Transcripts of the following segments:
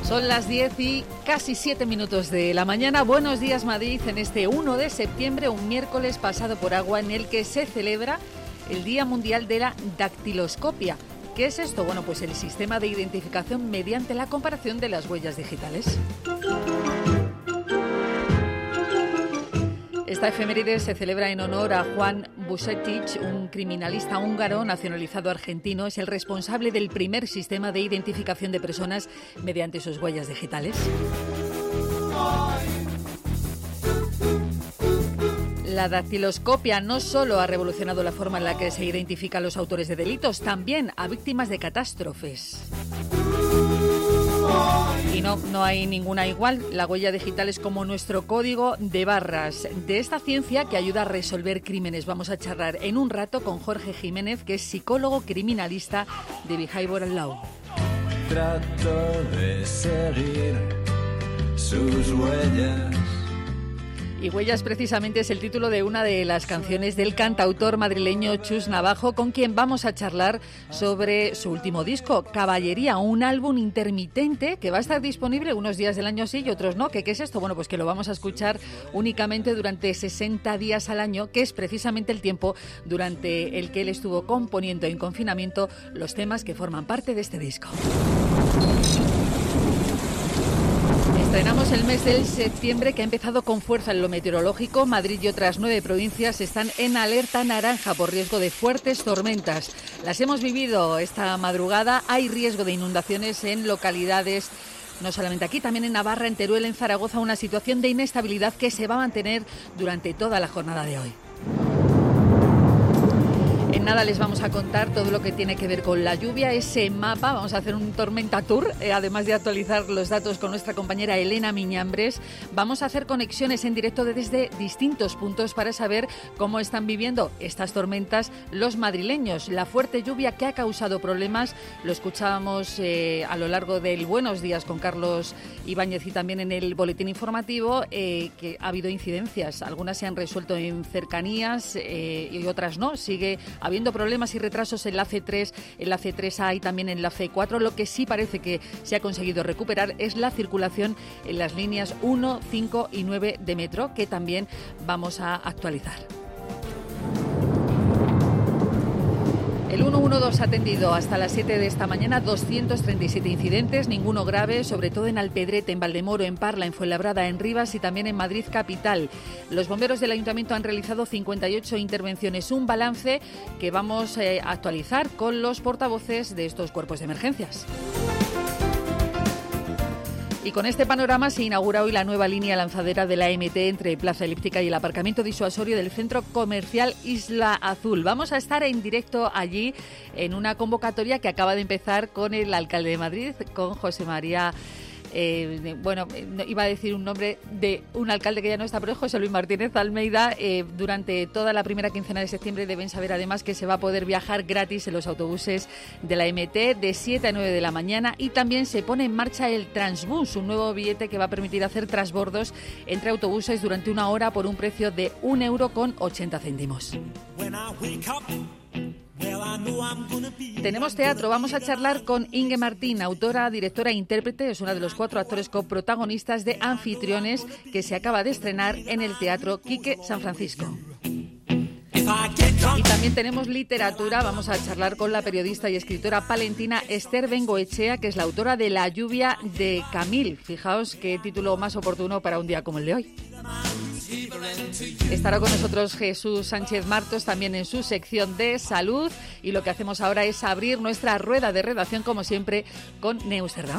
Son las 10 y casi 7 minutos de la mañana. Buenos días, Madrid, en este 1 de septiembre, un miércoles pasado por agua en el que se celebra el Día Mundial de la Dactiloscopia. ¿Qué es esto? Bueno, pues el sistema de identificación mediante la comparación de las huellas digitales. Esta efeméride se celebra en honor a Juan Vucetich, un criminalista húngaro nacionalizado argentino. Es el responsable del primer sistema de identificación de personas mediante sus huellas digitales. La dactiloscopia no solo ha revolucionado la forma en la que se identifican los autores de delitos, también a víctimas de catástrofes. Y no hay ninguna igual. La huella digital es como nuestro código de barras. De esta ciencia que ayuda a resolver crímenes vamos a charlar en un rato con Jorge Jiménez, que es psicólogo criminalista de Behavioral Law. Trato de seguir sus huellas. Y Huellas precisamente es el título de una de las canciones del cantautor madrileño Chus Navajo, con quien vamos a charlar sobre su último disco, Caballería, un álbum intermitente que va a estar disponible unos días del año sí y otros no. ¿Qué es esto? Bueno, pues que lo vamos a escuchar únicamente durante 60 días al año, que es precisamente el tiempo durante el que él estuvo componiendo en confinamiento los temas que forman parte de este disco. Estrenamos el mes del septiembre, que ha empezado con fuerza en lo meteorológico. Madrid y otras 9 provincias están en alerta naranja por riesgo de fuertes tormentas. Las hemos vivido esta madrugada. Hay riesgo de inundaciones en localidades, no solamente aquí, también en Navarra, en Teruel, en Zaragoza, una situación de inestabilidad que se va a mantener durante toda la jornada de hoy. En nada les vamos a contar todo lo que tiene que ver con la lluvia, ese mapa. Vamos a hacer un tormenta tour, además de actualizar los datos con nuestra compañera Elena Miñambres. Vamos a hacer conexiones en directo desde distintos puntos para saber cómo están viviendo estas tormentas los madrileños. La fuerte lluvia que ha causado problemas, lo escuchábamos a lo largo del Buenos Días con Carlos Ibáñez y también en el boletín informativo, que ha habido incidencias. Algunas se han resuelto en cercanías y otras no. Sigue habiendo problemas y retrasos en la C3, en la C3A y también en la C4. Lo que sí parece que se ha conseguido recuperar es la circulación en las líneas 1, 5 y 9 de metro, que también vamos a actualizar. El 112 ha atendido hasta las 7 de esta mañana 237 incidentes, ninguno grave, sobre todo en Alpedrete, en Valdemoro, en Parla, en Fuenlabrada, en Rivas y también en Madrid capital. Los bomberos del Ayuntamiento han realizado 58 intervenciones, un balance que vamos a actualizar con los portavoces de estos cuerpos de emergencias. Y con este panorama se inaugura hoy la nueva línea lanzadera de la MT entre Plaza Elíptica y el aparcamiento disuasorio del centro comercial Isla Azul. Vamos a estar en directo allí en una convocatoria que acaba de empezar con el alcalde de Madrid, con José María. Iba a decir un nombre de un alcalde que ya no está, pero es José Luis Martínez Almeida. Durante toda la primera quincena de septiembre deben saber además que se va a poder viajar gratis en los autobuses de la MT de 7 a 9 de la mañana, y también se pone en marcha el Transbús, un nuevo billete que va a permitir hacer transbordos entre autobuses durante una hora por un precio de 1,80 €. Tenemos teatro, vamos a charlar con Inge Martín, autora, directora e intérprete. Es una de los 4 actores coprotagonistas de Anfitriones, que se acaba de estrenar en el Teatro Quique San Francisco. Y también tenemos literatura. Vamos a charlar con la periodista y escritora palentina Esther Bengoechea, que es la autora de La lluvia de Camil. Fijaos qué título más oportuno para un día como el de hoy. Estará con nosotros Jesús Sánchez Martos también en su sección de salud, y lo que hacemos ahora es abrir nuestra rueda de redacción, como siempre, con Neus Cerdá.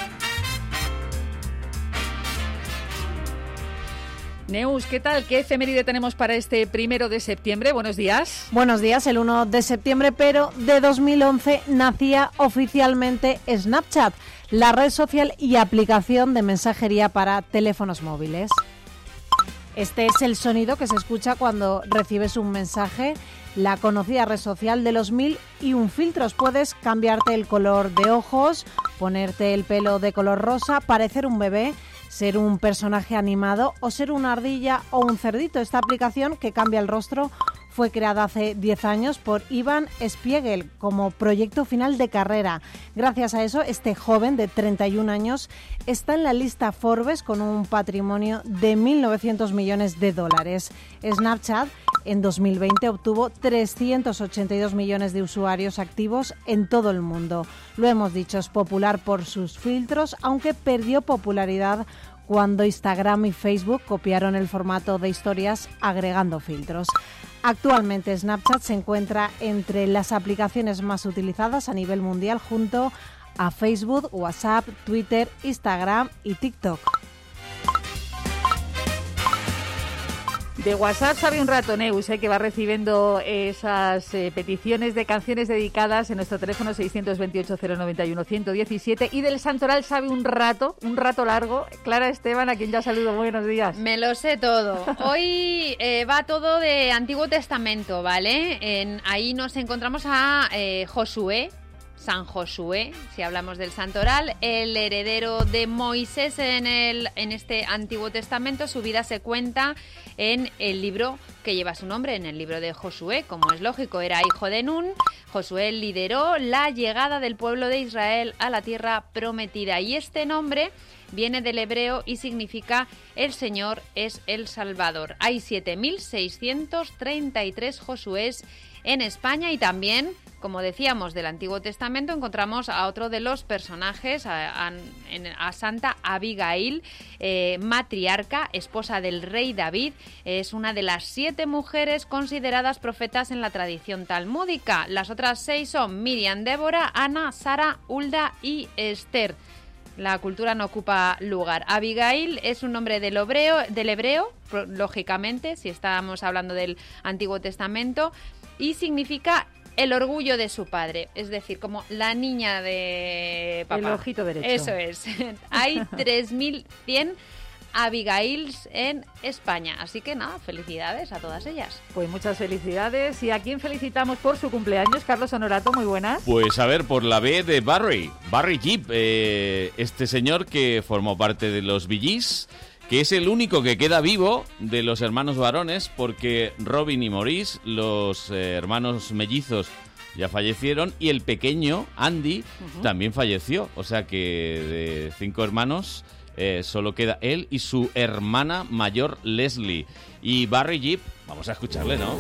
Neus, ¿qué tal? ¿Qué efeméride tenemos para este 1 de septiembre? Buenos días. Buenos días, el 1 de septiembre, pero de 2011 nacía oficialmente Snapchat, la red social y aplicación de mensajería para teléfonos móviles. Este es el sonido que se escucha cuando recibes un mensaje. La conocida red social de los 1001 filtros. Puedes cambiarte el color de ojos, ponerte el pelo de color rosa, parecer un bebé, ser un personaje animado o ser una ardilla o un cerdito. Esta aplicación, que cambia el rostro, Fue creada hace 10 años por Ivan Spiegel como proyecto final de carrera. Gracias a eso, este joven de 31 años está en la lista Forbes con un patrimonio de 1.900 millones de dólares. Snapchat en 2020 obtuvo 382 millones de usuarios activos en todo el mundo. Lo hemos dicho, es popular por sus filtros, aunque perdió popularidad cuando Instagram y Facebook copiaron el formato de historias agregando filtros. Actualmente Snapchat se encuentra entre las aplicaciones más utilizadas a nivel mundial junto a Facebook, WhatsApp, Twitter, Instagram y TikTok. De WhatsApp sabe un rato Neus, que va recibiendo esas peticiones de canciones dedicadas en nuestro teléfono 628-091-117, y del Santoral sabe un rato largo, Clara Esteban, a quien ya saludo. Buenos días. Me lo sé todo. Hoy va todo de Antiguo Testamento, ¿vale? Ahí nos encontramos a Josué, San Josué, si hablamos del Santoral, el heredero de Moisés en este Antiguo Testamento. Su vida se cuenta en el libro que lleva su nombre, en el libro de Josué. Como es lógico, era hijo de Nun. Josué lideró la llegada del pueblo de Israel a la tierra prometida, y este nombre viene del hebreo y significa el Señor es el Salvador. Hay 7.633 Josués en España, y también, como decíamos, del Antiguo Testamento encontramos a otro de los personajes, a Santa Abigail, matriarca, esposa del rey David. Es una de las 7 mujeres consideradas profetas en la tradición talmúdica. Las otras 6 son Miriam, Débora, Ana, Sara, Hulda y Esther. La cultura no ocupa lugar. Abigail es un nombre del hebreo, lógicamente, si estamos hablando del Antiguo Testamento, y significa el orgullo de su padre, es decir, como la niña de papá. El ojito derecho. Eso es. Hay 3.100 Abigails en España, así que nada, felicidades a todas ellas. Pues muchas felicidades. ¿Y a quién felicitamos por su cumpleaños? Carlos Honorato, muy buenas. Pues a ver, por la B de Barry Gibb, este señor que formó parte de los Bee Gees, que es el único que queda vivo de los hermanos varones, porque Robin y Maurice, los hermanos mellizos, ya fallecieron, y el pequeño, Andy, también falleció. O sea que de 5 hermanos solo queda él y su hermana mayor, Leslie. Y Barry Gibb, vamos a escucharle, ¿no?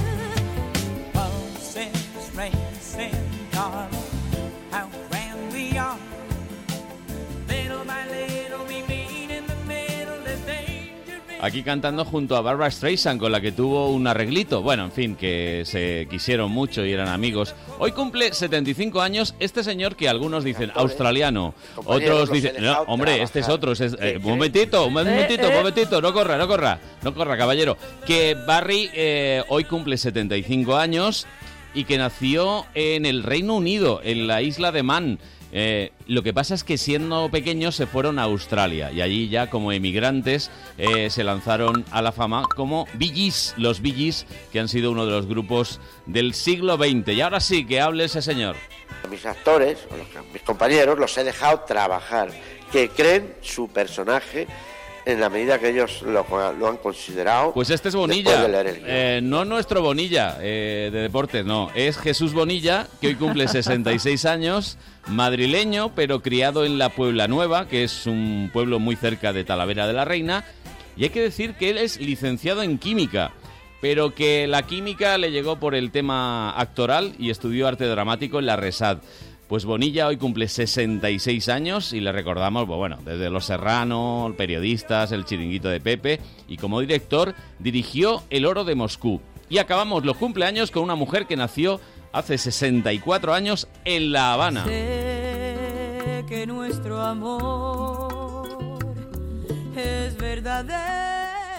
Aquí cantando junto a Barbra Streisand, con la que tuvo un arreglito. Bueno, en fin, que se quisieron mucho y eran amigos. Hoy cumple 75 años este señor que algunos dicen australiano, otros dicen... No, hombre, este es otro. Un momentito, no corra, caballero. Que Barry hoy cumple 75 años y que nació en el Reino Unido, en la isla de Man. Lo que pasa es que siendo pequeños se fueron a Australia y allí ya como emigrantes se lanzaron a la fama como Bee Gees, los Bee Gees, que han sido uno de los grupos del siglo XX. Y ahora sí, que hable ese señor. Mis actores, mis compañeros, los he dejado trabajar, que creen su personaje en la medida que ellos lo han considerado. Pues este es Bonilla, no nuestro Bonilla de deportes, no, es Jesús Bonilla, que hoy cumple 66 años, madrileño, pero criado en la Puebla Nueva, que es un pueblo muy cerca de Talavera de la Reina, y hay que decir que él es licenciado en química, pero que la química le llegó por el tema actoral y estudió arte dramático en la RESAD. Pues Bonilla hoy cumple 66 años y le recordamos, bueno, desde Los Serrano, Periodistas, El Chiringuito de Pepe, y como director dirigió El Oro de Moscú. Y acabamos los cumpleaños con una mujer que nació hace 64 años en La Habana. Sé que nuestro amor es verdadero.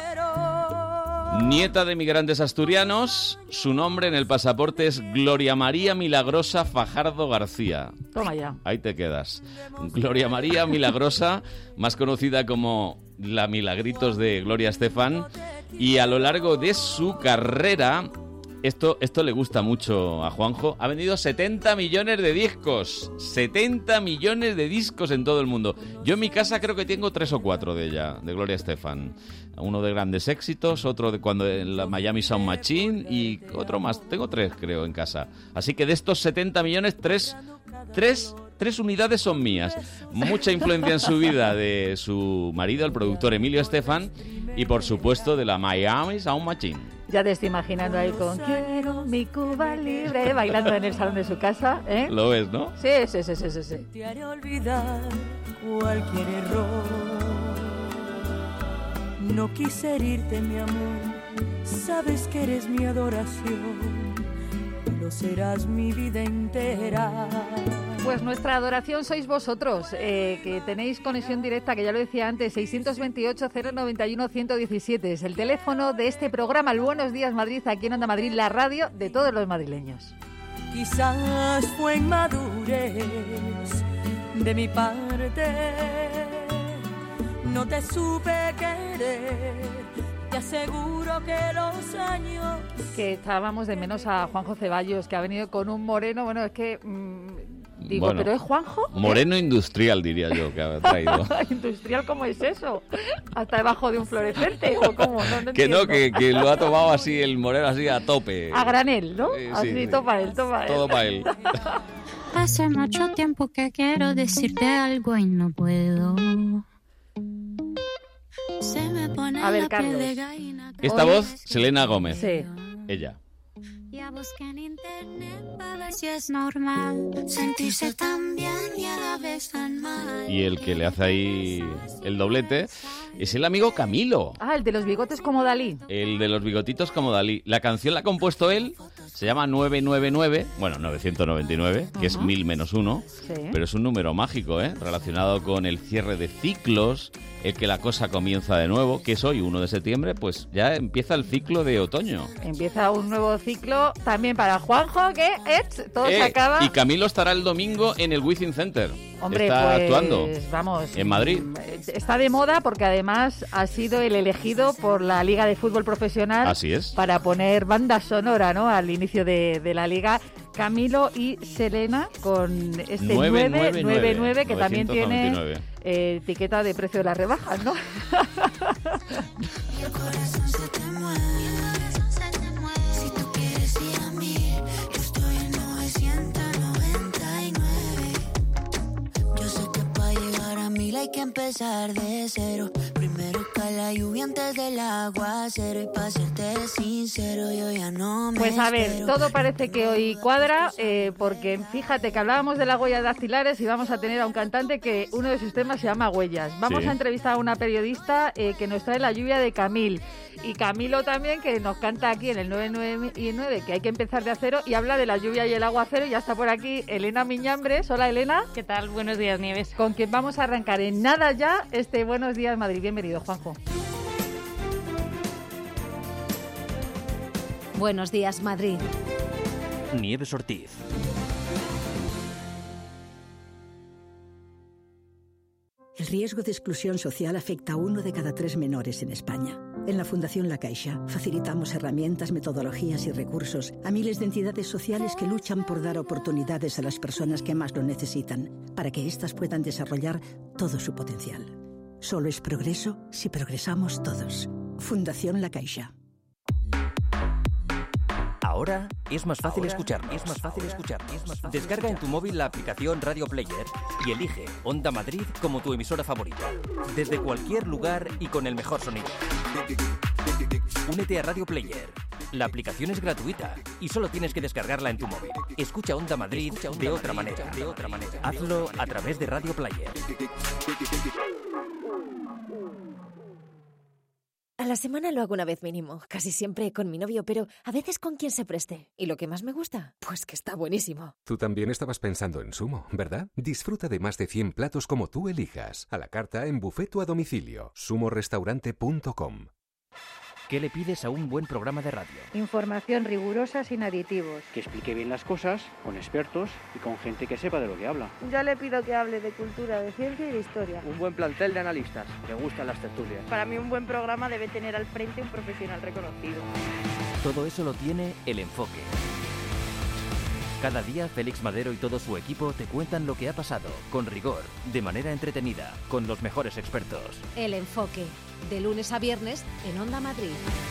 Nieta de migrantes asturianos, su nombre en el pasaporte es Gloria María Milagrosa Fajardo García. Toma ya. Ahí te quedas. Gloria María Milagrosa, más conocida como la Milagritos de Gloria Estefan, y a lo largo de su carrera Esto le gusta mucho a Juanjo. Ha vendido 70 millones de discos. 70 millones de discos en todo el mundo. Yo en mi casa creo que tengo 3 o 4 de ella, de Gloria Estefan. Uno de grandes éxitos, otro de cuando en la Miami Sound Machine y otro más. Tengo 3, creo, en casa. Así que de estos 70 millones, 3 unidades son mías. Mucha influencia en su vida de su marido, el productor Emilio Estefan, y por supuesto de la Miami Sound Machine. Ya te estoy imaginando ahí con Quiero mi Cuba libre, bailando en el salón de su casa, ¿eh? Lo ves, ¿no? Sí. Te haré olvidar cualquier error. No quise herirte, mi amor. Sabes que eres mi adoración. Lo serás mi vida entera. Pues nuestra adoración sois vosotros, que tenéis conexión directa, que ya lo decía antes, 628-091-117. Es el teléfono de este programa, el Buenos Días Madrid, aquí en Onda Madrid, la radio de todos los madrileños. Quizás fue inmadurez de mi parte, no te supe querer, te aseguro que los años... Que estábamos de menos a Juanjo Ceballos, que ha venido con un moreno, bueno, es que... Digo, bueno, ¿pero es Juanjo? Moreno industrial, diría yo, que ha traído. ¿Industrial cómo es eso? ¿Hasta debajo de un fluorescente o cómo? No que no, que lo ha tomado así, el moreno así a tope. A granel, ¿no? Así, sí. Toma él. Todo para él. Hace mucho tiempo que quiero decirte algo y no puedo. Se me pone a ver, Carlos. Esta voz, Selena Gómez. Sí. Ella. Ya busqué en internet para ver si es normal sentirse tan bien y a la vez tan mal. Y el que le hace ahí el doblete es el amigo Camilo. Ah, el de los bigotes como Dalí. El de los bigotitos como Dalí. La canción la ha compuesto él, se llama 999, bueno, 999, que es 1000 menos 1, sí. Pero es un número mágico, relacionado con el cierre de ciclos, el que la cosa comienza de nuevo, que es hoy, 1 de septiembre, pues ya empieza el ciclo de otoño. Empieza un nuevo ciclo también para Juanjo, que todo se acaba. Y Camilo estará el domingo en el Wizzing Center. Hombre, está pues, actuando vamos, en Madrid. Está de moda porque además ha sido el elegido por la Liga de Fútbol Profesional. Así es. Para poner banda sonora, ¿no?, al inicio de la Liga. Camilo y Selena con este 999 que 999, también tiene etiqueta de precio de las rebajas, ¿no? Si tú quieres ir a mí, yo estoy en 999. Yo sé que para llegar a 1000 hay que empezar de cero. Primero cae la lluvia antes del aguacero. Y para serte sincero, yo ya no me Pues a ver, todo parece que hoy cuadra, porque fíjate que hablábamos de las huellas dactilares y vamos a tener a un cantante que uno de sus temas se llama Huellas. Vamos a entrevistar a una periodista que nos trae la lluvia de Camil. Y Camilo también, que nos canta aquí en el 999, que hay que empezar de cero, y habla de la lluvia y el aguacero. Y ya está por aquí Elena Miñambres. Hola, Elena. ¿Qué tal? Buenos días, Nieves. Con quien vamos a arrancar en nada ya este Buenos Días Madrid. Bienvenido, Juanjo. Buenos días, Madrid. Nieves Ortiz. El riesgo de exclusión social afecta a 1 de cada 3 menores en España. En la Fundación La Caixa facilitamos herramientas, metodologías y recursos a miles de entidades sociales que luchan por dar oportunidades a las personas que más lo necesitan, para que éstas puedan desarrollar todo su potencial. Solo es progreso si progresamos todos. Fundación La Caixa. Ahora es más fácil escucharnos. Descarga en tu móvil la aplicación Radio Player y elige Onda Madrid como tu emisora favorita. Desde cualquier lugar y con el mejor sonido. Únete a Radio Player. La aplicación es gratuita y solo tienes que descargarla en tu móvil. Escucha Onda Madrid de otra manera. Hazlo a través de Radio Player. A la semana lo hago una vez mínimo, casi siempre con mi novio, pero a veces con quien se preste. ¿Y lo que más me gusta? Pues que está buenísimo. Tú también estabas pensando en Sumo, ¿verdad? Disfruta de más de 100 platos como tú elijas, a la carta en buffet o a domicilio. sumorestaurante.com. ¿Qué le pides a un buen programa de radio? Información rigurosa sin aditivos. Que explique bien las cosas, con expertos y con gente que sepa de lo que habla. Yo le pido que hable de cultura, de ciencia y de historia. Un buen plantel de analistas, que gustan las tertulias. Para mí un buen programa debe tener al frente un profesional reconocido. Todo eso lo tiene El Enfoque. Cada día Félix Madero y todo su equipo te cuentan lo que ha pasado, con rigor, de manera entretenida, con los mejores expertos. El Enfoque, de lunes a viernes en Onda Madrid.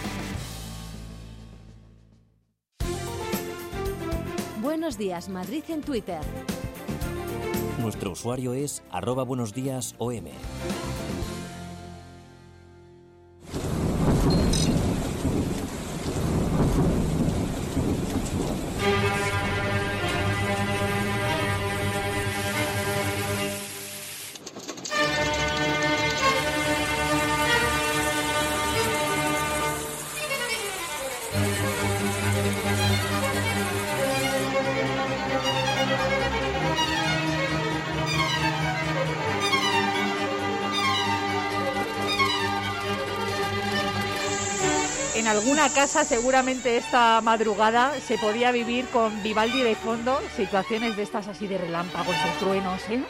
Buenos días, Madrid en Twitter. Nuestro usuario es @buenosdiasom. En alguna casa seguramente esta madrugada se podía vivir con Vivaldi de fondo, situaciones de estas así de relámpagos, de truenos, ¿eh?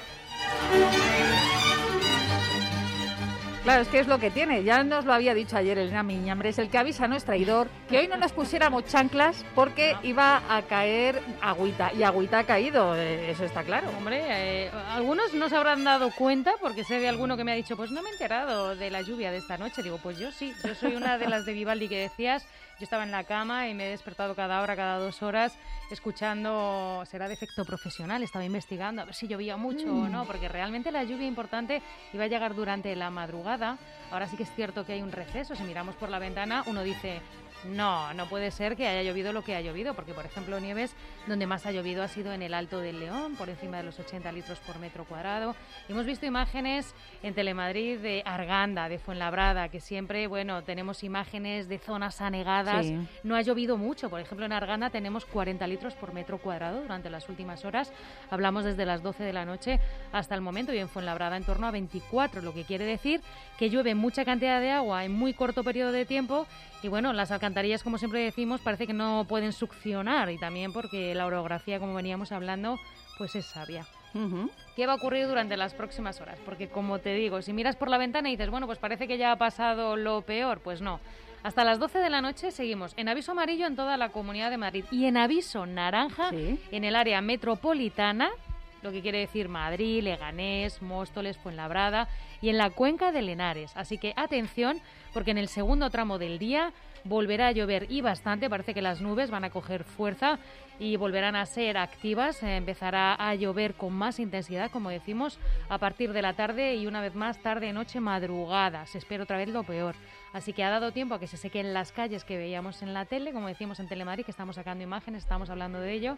Claro, es que es lo que tiene. Ya nos lo había dicho ayer Elena Miñambres, el que avisa no es traidor, que hoy no nos pusiéramos chanclas porque iba a caer agüita, y agüita ha caído, eso está claro. Hombre, algunos no se habrán dado cuenta, porque sé de alguno que me ha dicho, pues no me he enterado de la lluvia de esta noche. Digo, pues yo sí, yo soy una de las de Vivaldi que decías. Yo estaba en la cama y me he despertado cada hora, cada 2 horas, escuchando, será de efecto profesional, estaba investigando a ver si llovía mucho o no, porque realmente la lluvia importante iba a llegar durante la madrugada. Ahora sí que es cierto que hay un receso. Si miramos por la ventana, uno dice, no puede ser que haya llovido lo que ha llovido, porque por ejemplo Nieves, donde más ha llovido ha sido en el Alto del León, por encima de los 80 litros por metro cuadrado. Hemos visto imágenes en Telemadrid de Arganda, de Fuenlabrada, que siempre, bueno, tenemos imágenes de zonas anegadas. Sí. No ha llovido mucho, por ejemplo en Arganda tenemos 40 litros por metro cuadrado durante las últimas horas. Hablamos desde las 12 de la noche hasta el momento, y en Fuenlabrada en torno a 24, lo que quiere decir que llueve mucha cantidad de agua en muy corto periodo de tiempo. Y bueno, las alcantarillas, como siempre decimos, parece que no pueden succionar, y también porque la orografía, como veníamos hablando, pues es sabia. ¿Qué va a ocurrir durante las próximas horas? Porque, como te digo, si miras por la ventana y dices, bueno, pues parece que ya ha pasado lo peor, pues no. Hasta las 12 de la noche seguimos en aviso amarillo en toda la Comunidad de Madrid y en aviso naranja en el área metropolitana, lo que quiere decir Madrid, Leganés, Móstoles, Fuenlabrada y en la cuenca de Henares. Así que atención, porque en el segundo tramo del día volverá a llover, y bastante. Parece que las nubes van a coger fuerza y volverán a ser activas. Empezará a llover con más intensidad, como decimos, a partir de la tarde, y una vez más tarde, noche, madrugada. Se espera otra vez lo peor. Así que ha dado tiempo a que se sequen las calles que veíamos en la tele, como decimos en Telemadrid, que estamos sacando imágenes, estamos hablando de ello.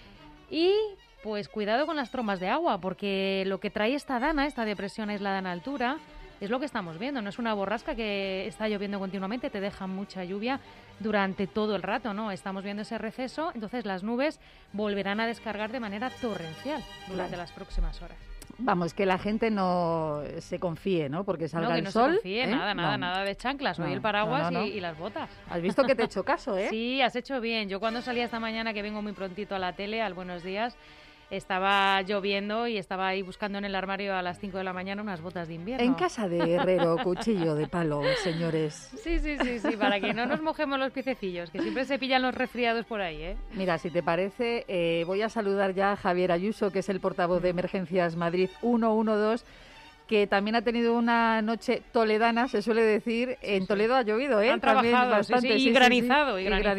Y pues cuidado con las trombas de agua, porque lo que trae esta dana, esta depresión aislada en altura, es lo que estamos viendo. No es una borrasca que está lloviendo continuamente, te deja mucha lluvia durante todo el rato, ¿no? Estamos viendo ese receso, entonces las nubes volverán a descargar de manera torrencial durante las próximas horas. Vamos, que la gente no se confíe, ¿no? Porque salga el sol. No se confíe, nada de chanclas. Hoy el paraguas y las botas. Has visto que te he hecho caso, ¿eh? Sí, has hecho bien. Yo cuando salí esta mañana, que vengo muy prontito a la tele, al Buenos Días, estaba lloviendo y estaba ahí buscando en el armario a las 5 de la mañana unas botas de invierno. En casa de herrero, cuchillo de palo, señores. Sí, para que no nos mojemos los piececillos, que siempre se pillan los resfriados por ahí, ¿eh? Mira, si te parece, voy a saludar ya a Javier Ayuso, que es el portavoz de Emergencias Madrid 112, que también ha tenido una noche toledana, se suele decir. En Toledo ha llovido, ¿eh? Han trabajado bastante, y granizado.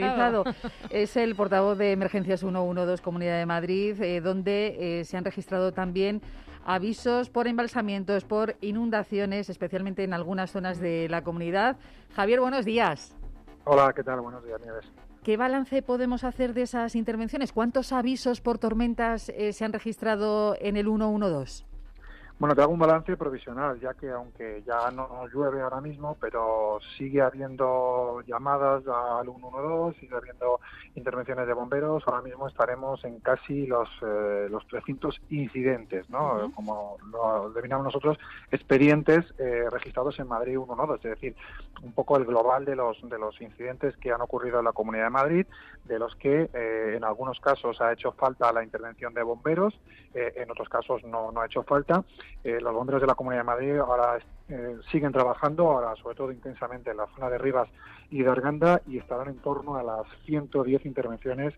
Es el portavoz de Emergencias 112, Comunidad de Madrid, donde se han registrado también avisos por embalsamientos, por inundaciones, especialmente en algunas zonas de la comunidad. Javier, buenos días. Hola, ¿qué tal? Buenos días, Nieves. ¿Qué balance podemos hacer de esas intervenciones? ¿Cuántos avisos por tormentas se han registrado en el 112? Bueno, te hago un balance provisional, ya que aunque ya no llueve ahora mismo, pero sigue habiendo llamadas al 112, sigue habiendo intervenciones de bomberos. Ahora mismo estaremos en casi los 300 incidentes, ¿no? Como lo denominamos nosotros, expedientes registrados en Madrid 112, es decir, un poco el global de los incidentes que han ocurrido en la Comunidad de Madrid, de los que en algunos casos ha hecho falta la intervención de bomberos, en otros casos no ha hecho falta. Los bomberos de la Comunidad de Madrid ahora siguen trabajando, ahora sobre todo intensamente en la zona de Rivas y de Arganda, y estarán en torno a las 110 intervenciones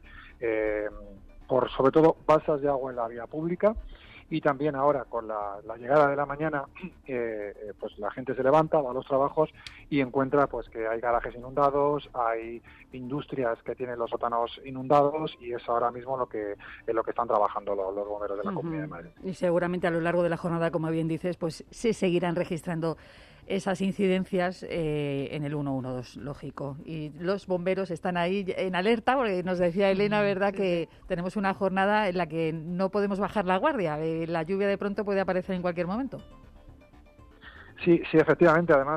por sobre todo balsas de agua en la vía pública. Y también ahora con la llegada de la mañana, pues la gente se levanta, va a los trabajos y encuentra pues que hay garajes inundados, hay industrias que tienen los sótanos inundados, y es ahora mismo lo que están trabajando los bomberos de la Comunidad de Madrid. Y seguramente a lo largo de la jornada, como bien dices, pues se seguirán registrando esas incidencias en el 112, lógico. Y los bomberos están ahí en alerta, porque nos decía Elena, ¿verdad?, que tenemos una jornada en la que no podemos bajar la guardia. La lluvia de pronto puede aparecer en cualquier momento. Sí, efectivamente. Además,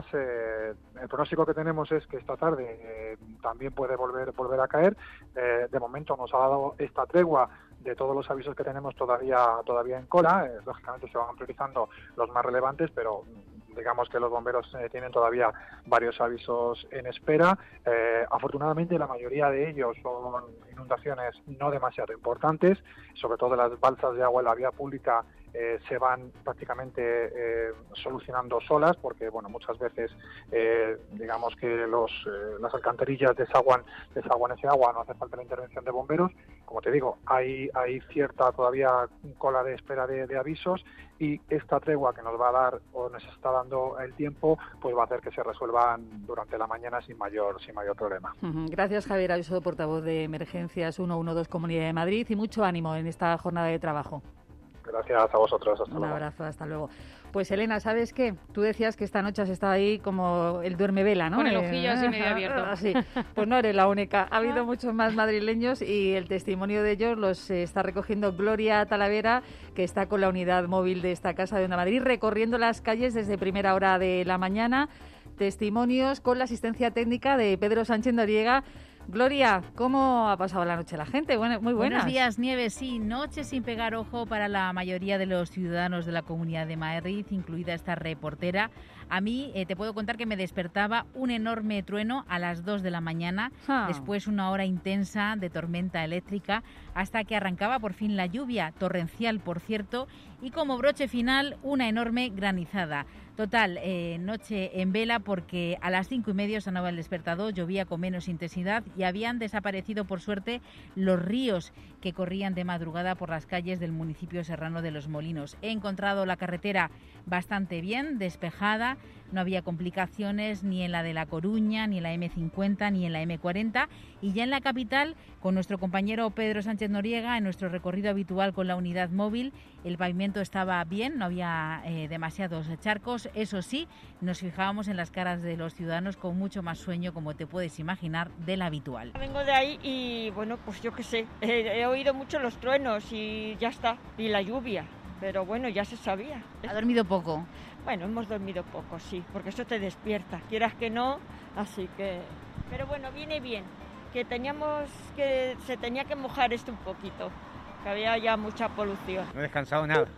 el pronóstico que tenemos es que esta tarde también puede volver a caer. De momento nos ha dado esta tregua de todos los avisos que tenemos todavía en cola. Lógicamente se van priorizando los más relevantes, pero digamos que los bomberos tienen todavía varios avisos en espera. Afortunadamente la mayoría de ellos son inundaciones no demasiado importantes, sobre todo las balsas de agua en la vía pública se van prácticamente solucionando solas, porque bueno, muchas veces digamos que las alcantarillas desaguan ese agua, no hace falta la intervención de bomberos. Como te digo, hay cierta todavía cola de espera de avisos, y esta tregua que nos va a dar o nos está dando el tiempo, pues va a hacer que se resuelvan durante la mañana sin mayor problema. Gracias, Javier Ayuso, portavoz de Emergencias 112 Comunidad de Madrid, y mucho ánimo en esta jornada de trabajo. Gracias a vosotros. Hasta luego. Un abrazo, hasta luego. Pues Elena, ¿sabes qué? Tú decías que esta noche has estado ahí como el duerme vela, ¿no? Con el ojillo así medio abierto. Sí. Pues no eres la única. Ha habido muchos más madrileños, y el testimonio de ellos los está recogiendo Gloria Talavera, que está con la unidad móvil de esta casa de Onda Madrid, recorriendo las calles desde primera hora de la mañana. Testimonios con la asistencia técnica de Pedro Sánchez Noriega. Gloria, ¿cómo ha pasado la noche la gente? Muy buenas. Buenos días, Nieves. Sí, noche sin pegar ojo para la mayoría de los ciudadanos de la Comunidad de Madrid, incluida esta reportera. A mí te puedo contar que me despertaba un enorme trueno a las 2 de la mañana, después una hora intensa de tormenta eléctrica, hasta que arrancaba por fin la lluvia, torrencial por cierto, y como broche final una enorme granizada. Total, noche en vela, porque a las 5:30 sonaba el despertador, llovía con menos intensidad y habían desaparecido por suerte los ríos que corrían de madrugada por las calles del municipio serrano de Los Molinos. He encontrado la carretera bastante bien, despejada, no había complicaciones ni en la de La Coruña, ni en la M50, ni en la M40, y ya en la capital, con nuestro compañero Pedro Sánchez Noriega, en nuestro recorrido habitual con la unidad móvil, el pavimento estaba bien, no había demasiados charcos. Eso sí, nos fijábamos en las caras de los ciudadanos con mucho más sueño, como te puedes imaginar, del habitual. Vengo de ahí y bueno, pues yo qué sé, he oído mucho los truenos y ya está, y la lluvia, pero bueno, ya se sabía. ¿Ha dormido poco? Bueno, hemos dormido poco, sí, porque eso te despierta, quieras que no, así que... Pero bueno, viene bien, que se tenía que mojar esto un poquito, que había ya mucha polución. No he descansado nada.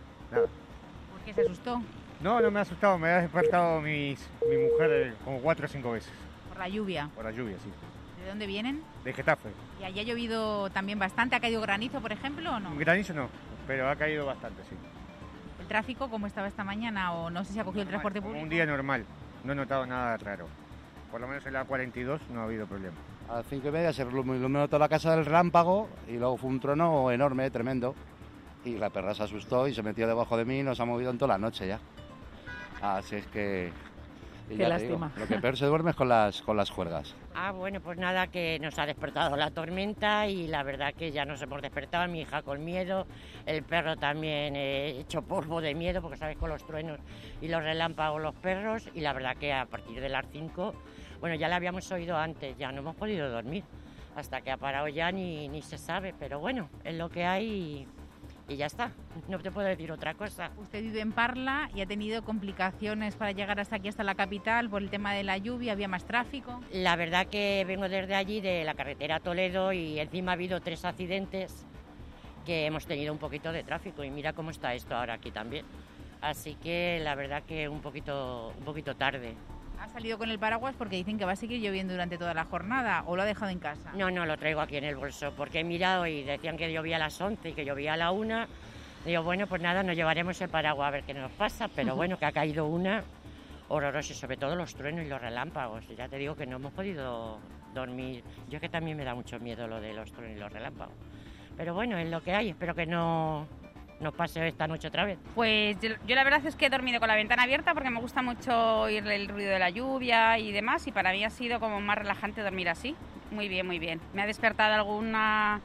¿Por qué se asustó? No me ha asustado, me ha despertado mi mujer como 4 o 5 veces. ¿Por la lluvia? Por la lluvia, sí. ¿De dónde vienen? De Getafe. ¿Y allá ha llovido también bastante? ¿Ha caído granizo, por ejemplo, o no? Granizo no, pero ha caído bastante, sí. ¿El tráfico cómo estaba esta mañana, o no sé si ha cogido el transporte público? Un día normal, no he notado nada raro. Por lo menos en la 42 no ha habido problema. A las 5:30 se iluminó toda la casa del relámpago, y luego fue un trueno enorme, tremendo. Y la perra se asustó y se metió debajo de mí y nos ha movido en toda la noche ya. Así es que... Qué lástima. Digo, lo que peor se duerme es con las juergas. Bueno, pues nada, que nos ha despertado la tormenta, y la verdad que ya nos hemos despertado, mi hija con miedo, el perro también hecho polvo de miedo, porque sabes, con los truenos y los relámpagos los perros, y la verdad que a partir de las 5, bueno, ya la habíamos oído antes, ya no hemos podido dormir, hasta que ha parado ya ni se sabe, pero bueno, es lo que hay y ya está, no te puedo decir otra cosa. Usted vive en Parla y ha tenido complicaciones para llegar hasta aquí, hasta la capital, por el tema de la lluvia, había más tráfico. La verdad que vengo desde allí, de la carretera a Toledo, y encima ha habido 3 accidentes que hemos tenido un poquito de tráfico, y mira cómo está esto ahora aquí también. Así que la verdad que un poquito tarde. ¿Ha salido con el paraguas porque dicen que va a seguir lloviendo durante toda la jornada o lo ha dejado en casa? No, lo traigo aquí en el bolso porque he mirado y decían que llovía a las 11 y que llovía a la 1. Digo, bueno, pues nada, nos llevaremos el paraguas a ver qué nos pasa, pero bueno, que ha caído una horrorosa, y sobre todo los truenos y los relámpagos. Y ya te digo que no hemos podido dormir. Yo que también me da mucho miedo lo de los truenos y los relámpagos. Pero bueno, es lo que hay, espero que no nos pase esta noche otra vez. Pues yo la verdad es que he dormido con la ventana abierta porque me gusta mucho oír el ruido de la lluvia y demás, y para mí ha sido como más relajante dormir así. Muy bien, muy bien. Me ha despertado alguna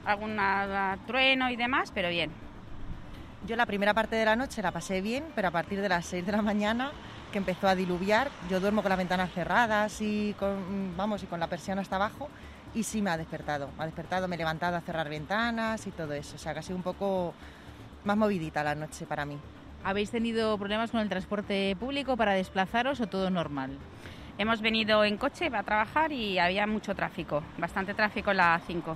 trueno y demás, pero bien. Yo la primera parte de la noche la pasé bien, pero a partir de las 6 de la mañana, que empezó a diluviar, yo duermo con las ventanas cerradas y con la persiana hasta abajo, y sí me ha despertado, me he levantado a cerrar ventanas y todo eso, o sea que ha sido un poco más movidita la noche para mí. ¿Habéis tenido problemas con el transporte público para desplazaros o todo normal? Hemos venido en coche para trabajar y había mucho tráfico, bastante tráfico en la A5.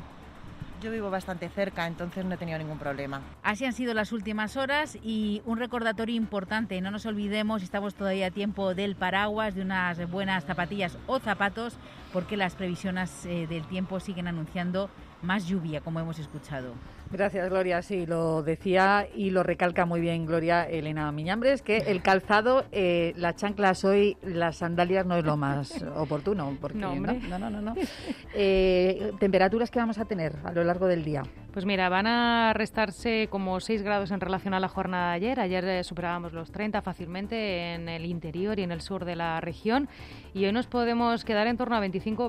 Yo vivo bastante cerca, entonces no he tenido ningún problema. Así han sido las últimas horas, y un recordatorio importante, no nos olvidemos, estamos todavía a tiempo del paraguas, de unas buenas zapatillas o zapatos, porque las previsiones del tiempo siguen anunciando más lluvia, como hemos escuchado. Gracias, Gloria. Sí, lo decía y lo recalca muy bien Gloria Elena Miñambres, que el calzado, las chanclas hoy, las sandalias no es lo más oportuno. Porque no, hombre. No. ¿Temperaturas que vamos a tener a lo largo del día? Pues mira, van a restarse como 6 grados en relación a la jornada de ayer. Ayer superábamos los 30 fácilmente en el interior y en el sur de la región. Y hoy nos podemos quedar en torno a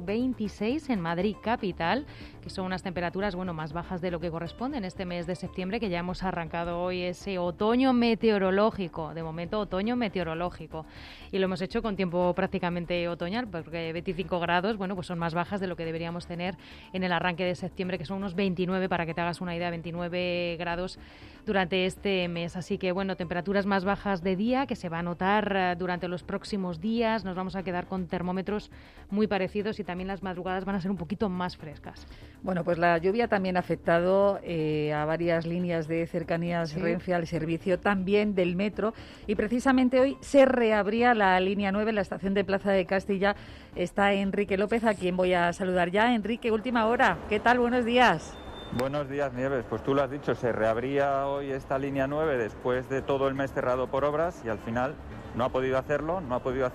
25-26 en Madrid capital, que son unas temperaturas más bajas de lo que corresponde en este mes de septiembre, que ya hemos arrancado hoy ese otoño meteorológico, de momento otoño meteorológico, y lo hemos hecho con tiempo prácticamente otoñal, porque 25 grados, pues son más bajas de lo que deberíamos tener en el arranque de septiembre, que son unos 29, para que te hagas una idea, 29 grados durante este mes. Así que temperaturas más bajas de día, que se va a notar durante los próximos días. Nos vamos a quedar con termómetros muy parecidos, y también las madrugadas van a ser un poquito más frescas. Bueno, pues la lluvia también ha afectado a varias líneas de cercanías, sí. Renfe, al servicio también del metro, y precisamente hoy se reabría la línea 9 en la estación de Plaza de Castilla. Está Enrique López, a quien voy a saludar ya. Enrique, última hora. ¿Qué tal? Buenos días. Buenos días, Nieves. Pues tú lo has dicho, se reabría hoy esta línea 9 después de todo el mes cerrado por obras, y al final no ha podido hacerlo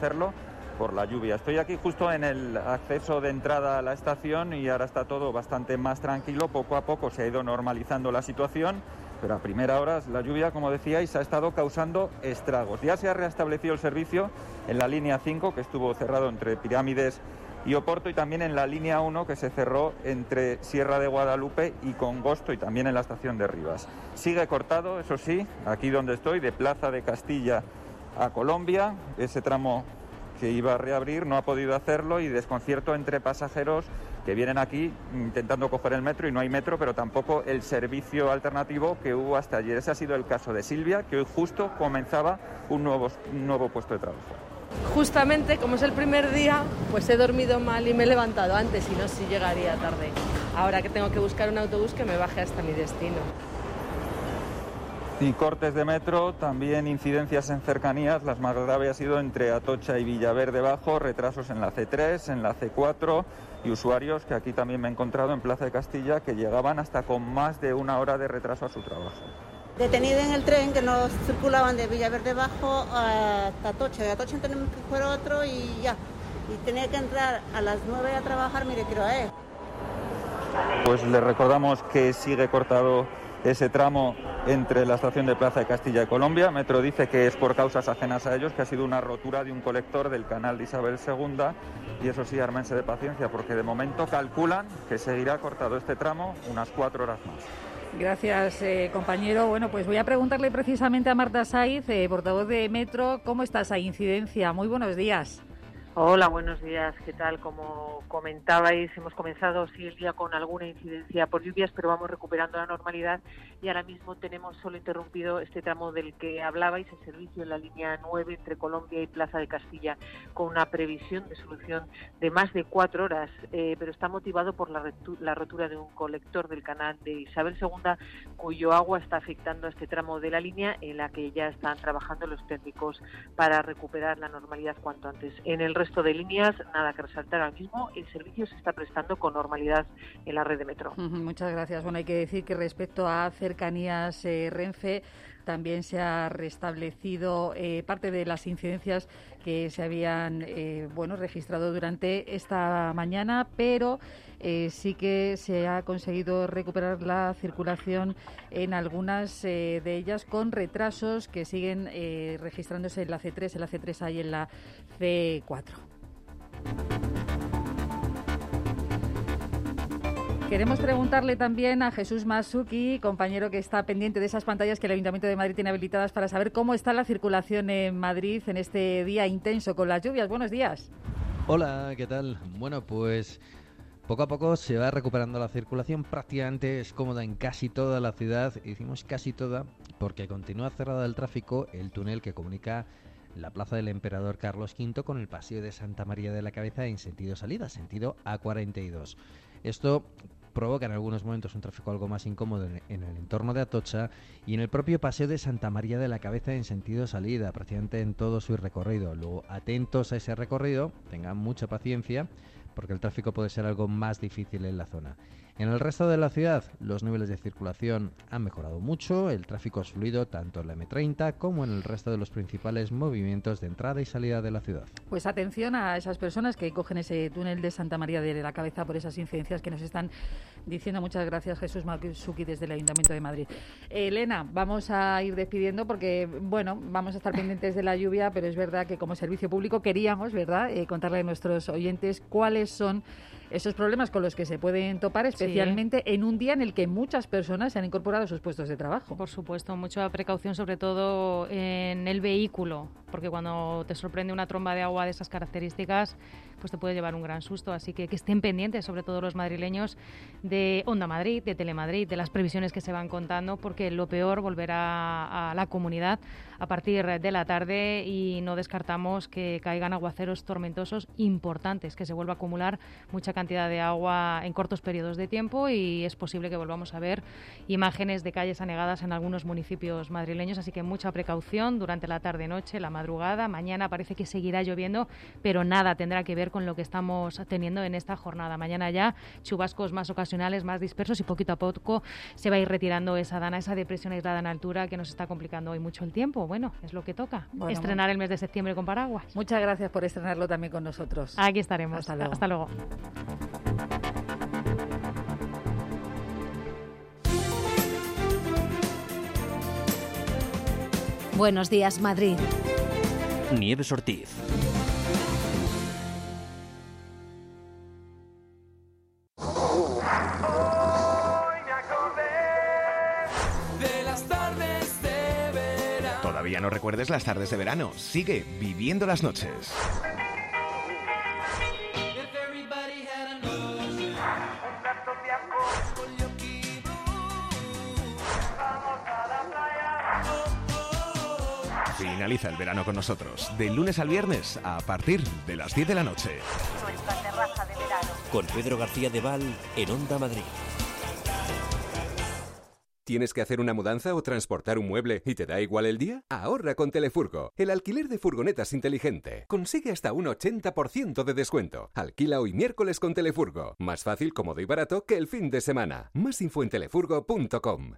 por la lluvia. Estoy aquí justo en el acceso de entrada a la estación, y ahora está todo bastante más tranquilo. Poco a poco se ha ido normalizando la situación, pero a primera hora la lluvia, como decíais, ha estado causando estragos. Ya se ha restablecido el servicio en la línea 5, que estuvo cerrado entre Pirámides y Oporto, y también en la línea 1, que se cerró entre Sierra de Guadalupe y Congosto, y también en la estación de Rivas. Sigue cortado, eso sí, aquí donde estoy, de Plaza de Castilla a Colombia. Ese tramo que iba a reabrir no ha podido hacerlo, y desconcierto entre pasajeros que vienen aquí intentando coger el metro, y no hay metro, pero tampoco el servicio alternativo que hubo hasta ayer. Ese ha sido el caso de Silvia, que hoy justo comenzaba un nuevo puesto de trabajo. Justamente, como es el primer día, pues he dormido mal y me he levantado antes, y no, sí llegaría tarde. Ahora que tengo que buscar un autobús que me baje hasta mi destino. Y cortes de metro, también incidencias en cercanías. Las más graves ha sido entre Atocha y Villaverde Bajo, retrasos en la C3, en la C4, y usuarios que aquí también me he encontrado en Plaza de Castilla, que llegaban hasta con más de 1 hora de retraso a su trabajo. Detenido en el tren, que nos circulaban de Villaverde Bajo a Atocha. De Atocha tenemos que fuera otro y ya. Y tenía que entrar a las 9 a trabajar, mire, quiero a él. Pues les recordamos que sigue cortado ese tramo entre la estación de Plaza de Castilla y Colombia. Metro dice que es por causas ajenas a ellos, que ha sido una rotura de un colector del canal de Isabel II, y eso sí, ármense de paciencia, porque de momento calculan que seguirá cortado este tramo unas 4 horas más. Gracias, compañero. Bueno, pues voy a preguntarle precisamente a Marta Saiz, portavoz de Metro, ¿cómo está esa incidencia? Muy buenos días. Hola, buenos días. ¿Qué tal? Como comentabais, hemos comenzado sí el día con alguna incidencia por lluvias, pero vamos recuperando la normalidad y ahora mismo tenemos solo interrumpido este tramo del que hablabais, el servicio en la línea 9 entre Colombia y Plaza de Castilla, con una previsión de solución de más de 4 horas, pero está motivado por la rotura de un colector del canal de Isabel II, cuyo agua está afectando a este tramo de la línea, en la que ya están trabajando los técnicos para recuperar la normalidad cuanto antes. En el resto de líneas, nada que resaltar ahora mismo, el servicio se está prestando con normalidad en la red de metro. Muchas gracias. Bueno, hay que decir que respecto a cercanías Renfe, también se ha restablecido parte de las incidencias que se habían registrado durante esta mañana, pero sí que se ha conseguido recuperar la circulación en algunas de ellas, con retrasos que siguen registrándose en la C3A y en la C4. Queremos preguntarle también a Jesús Masuki, compañero que está pendiente de esas pantallas que el Ayuntamiento de Madrid tiene habilitadas, para saber cómo está la circulación en Madrid en este día intenso con las lluvias. Buenos días. Hola, ¿qué tal? Bueno, pues poco a poco se va recuperando la circulación, prácticamente es cómoda en casi toda la ciudad. Decimos casi toda porque continúa cerrado el tráfico el túnel que comunica la Plaza del Emperador Carlos V con el Paseo de Santa María de la Cabeza en sentido salida, sentido A42. Esto provoca en algunos momentos un tráfico algo más incómodo en el entorno de Atocha y en el propio Paseo de Santa María de la Cabeza en sentido salida, prácticamente en todo su recorrido. Luego, atentos a ese recorrido, tengan mucha paciencia, porque el tráfico puede ser algo más difícil en la zona. En el resto de la ciudad, los niveles de circulación han mejorado mucho, el tráfico es fluido tanto en la M30 como en el resto de los principales movimientos de entrada y salida de la ciudad. Pues atención a esas personas que cogen ese túnel de Santa María de la Cabeza por esas incidencias que nos están diciendo. Muchas gracias, Jesús Masuki, desde el Ayuntamiento de Madrid. Elena, vamos a ir despidiendo porque, bueno, vamos a estar pendientes de la lluvia, pero es verdad que como servicio público queríamos, ¿verdad?, contarle a nuestros oyentes cuáles son esos problemas con los que se pueden topar, especialmente en un día en el que muchas personas se han incorporado a sus puestos de trabajo. Por supuesto, mucha precaución, sobre todo en el vehículo, porque cuando te sorprende una tromba de agua de esas características, pues te puede llevar un gran susto. Así que estén pendientes, sobre todo los madrileños, de Onda Madrid, de Telemadrid, de las previsiones que se van contando, porque lo peor volverá a la comunidad a partir de la tarde y no descartamos que caigan aguaceros tormentosos importantes, que se vuelva a acumular mucha cantidad de agua en cortos periodos de tiempo y es posible que volvamos a ver imágenes de calles anegadas en algunos municipios madrileños, así que mucha precaución durante la tarde-noche, la madrugada. Mañana parece que seguirá lloviendo, pero nada tendrá que ver con lo que estamos teniendo en esta jornada. Mañana ya chubascos más ocasionales, más dispersos y poquito a poco se va a ir retirando esa dana, esa depresión aislada en altura que nos está complicando hoy mucho el tiempo. Bueno, es lo que toca, estrenar el mes de septiembre con paraguas. Muchas gracias por estrenarlo también con nosotros. Aquí estaremos. Hasta luego. Hasta luego. Buenos días, Madrid. Nieves Ortiz. Todavía no recuerdes las tardes de verano. Sigue viviendo las noches. Finaliza el verano con nosotros, de lunes al viernes a partir de las 10 de la noche. Nuestra terraza de verano. Con Pedro García de Val en Onda Madrid. ¿Tienes que hacer una mudanza o transportar un mueble y te da igual el día? Ahorra con Telefurgo, el alquiler de furgonetas inteligente. Consigue hasta un 80% de descuento. Alquila hoy miércoles con Telefurgo. Más fácil, cómodo y barato que el fin de semana. Más info en telefurgo.com.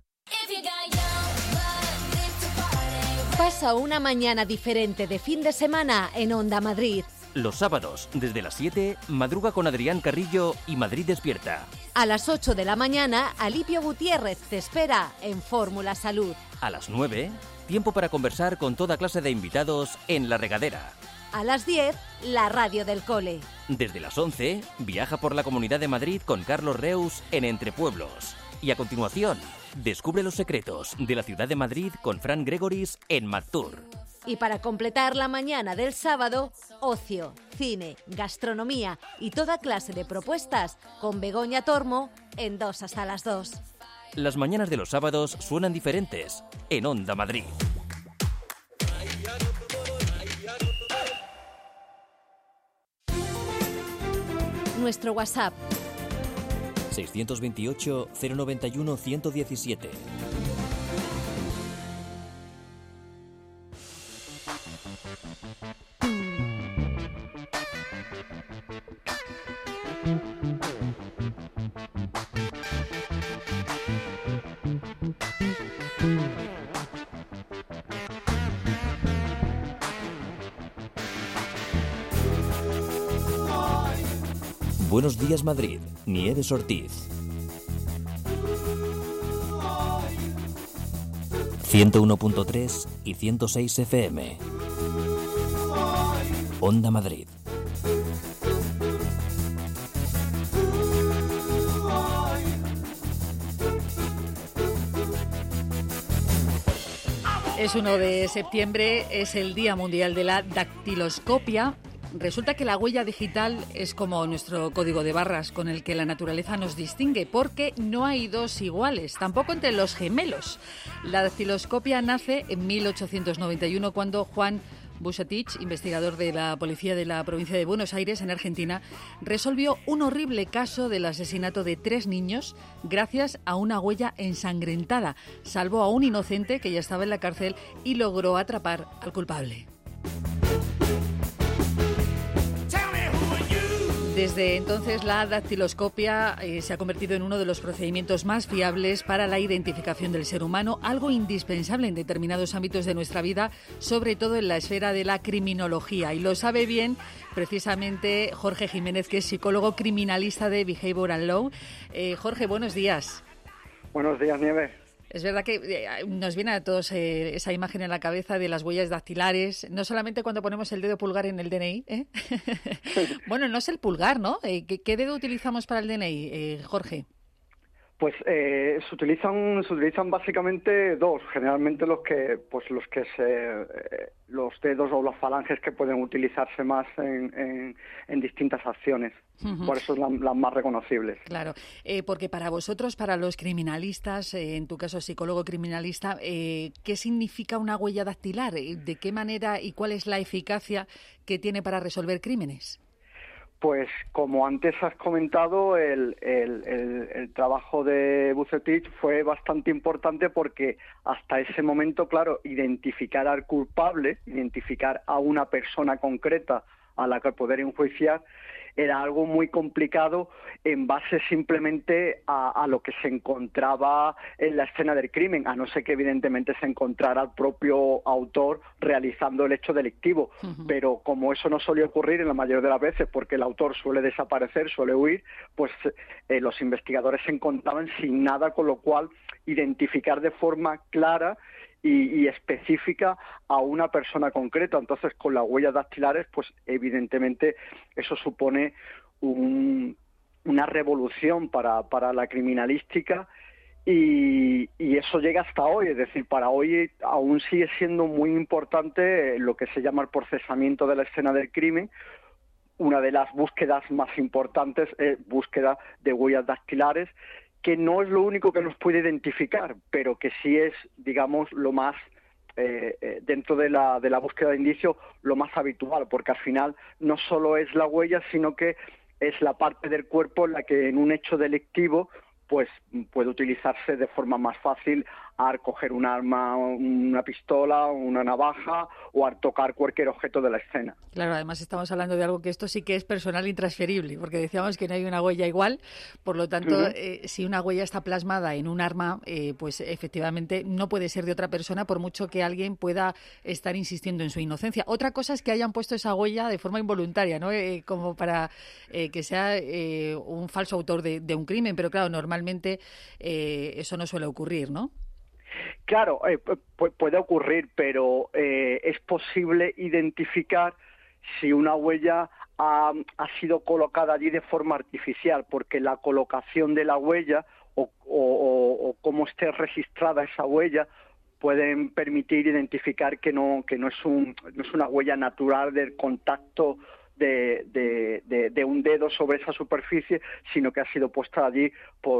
Pasa una mañana diferente de fin de semana en Onda Madrid. Los sábados, desde las 7, madruga con Adrián Carrillo y Madrid Despierta. A las 8 de la mañana, Alipio Gutiérrez te espera en Fórmula Salud. A las 9, tiempo para conversar con toda clase de invitados en La Regadera. A las 10, la radio del cole. Desde las 11, viaja por la Comunidad de Madrid con Carlos Reus en Entre Pueblos. Y a continuación, descubre los secretos de la ciudad de Madrid con Fran Gregoris en MadTour. Y para completar la mañana del sábado, ocio, cine, gastronomía y toda clase de propuestas con Begoña Tormo en 2 hasta las 2. Las mañanas de los sábados suenan diferentes en Onda Madrid. Nuestro WhatsApp 628 091 117. Buenos días Madrid, Nieves Ortiz. 101.3 y 106 FM. Onda Madrid. Es 1 de septiembre, es el Día Mundial de la Dactiloscopia. Resulta que la huella digital es como nuestro código de barras con el que la naturaleza nos distingue, porque no hay dos iguales, tampoco entre los gemelos. La dactiloscopia nace en 1891 cuando Juan Bucetich, investigador de la policía de la provincia de Buenos Aires, en Argentina, resolvió un horrible caso del asesinato de 3 niños gracias a una huella ensangrentada. Salvó a un inocente que ya estaba en la cárcel y logró atrapar al culpable. Desde entonces, la dactiloscopia se ha convertido en uno de los procedimientos más fiables para la identificación del ser humano, algo indispensable en determinados ámbitos de nuestra vida, sobre todo en la esfera de la criminología. Y lo sabe bien precisamente Jorge Jiménez, que es psicólogo criminalista de Behavioral Law. Jorge, buenos días. Buenos días, Nieves. Es verdad que nos viene a todos esa imagen en la cabeza de las huellas dactilares, no solamente cuando ponemos el dedo pulgar en el DNI, ¿eh? Bueno, no es el pulgar, ¿no? ¿Qué dedo utilizamos para el DNI, Jorge? Pues se utilizan básicamente dos, generalmente los dedos o las falanges que pueden utilizarse más en distintas acciones. Uh-huh. Por eso es las más reconocibles. Claro, porque para vosotros, para los criminalistas, en tu caso psicólogo criminalista, ¿qué significa una huella dactilar? ¿De qué manera y cuál es la eficacia que tiene para resolver crímenes? Pues como antes has comentado, el trabajo de Bucetich fue bastante importante porque hasta ese momento, claro, identificar al culpable, identificar a una persona concreta a la que poder enjuiciar, era algo muy complicado en base simplemente a lo que se encontraba en la escena del crimen, a no ser que evidentemente se encontrara el propio autor realizando el hecho delictivo. Uh-huh. Pero como eso no solía ocurrir en la mayoría de las veces, porque el autor suele desaparecer, suele huir, pues los investigadores se encontraban sin nada, con lo cual identificar de forma clara y específica a una persona concreta. Entonces, con las huellas dactilares, pues evidentemente eso supone una revolución para la criminalística y eso llega hasta hoy. Es decir, para hoy aún sigue siendo muy importante lo que se llama el procesamiento de la escena del crimen. Una de las búsquedas más importantes es búsqueda de huellas dactilares, que no es lo único que nos puede identificar, pero que sí es, digamos, lo más, dentro de la búsqueda de indicios, lo más habitual, porque al final no solo es la huella, sino que es la parte del cuerpo en la que en un hecho delictivo pues puede utilizarse de forma más fácil al coger un arma, una pistola, una navaja o al tocar cualquier objeto de la escena. Claro, además estamos hablando de algo que esto sí que es personal intransferible, porque decíamos que no hay una huella igual, por lo tanto, uh-huh. Si una huella está plasmada en un arma, pues efectivamente no puede ser de otra persona, por mucho que alguien pueda estar insistiendo en su inocencia. Otra cosa es que hayan puesto esa huella de forma involuntaria, ¿no? Como para que sea un falso autor de un crimen, pero claro, normalmente eso no suele ocurrir, ¿no? Claro, puede ocurrir, pero es posible identificar si una huella ha sido colocada allí de forma artificial, porque la colocación de la huella o cómo esté registrada esa huella pueden permitir identificar que no es una huella natural del contacto de un dedo sobre esa superficie, sino que ha sido puesta allí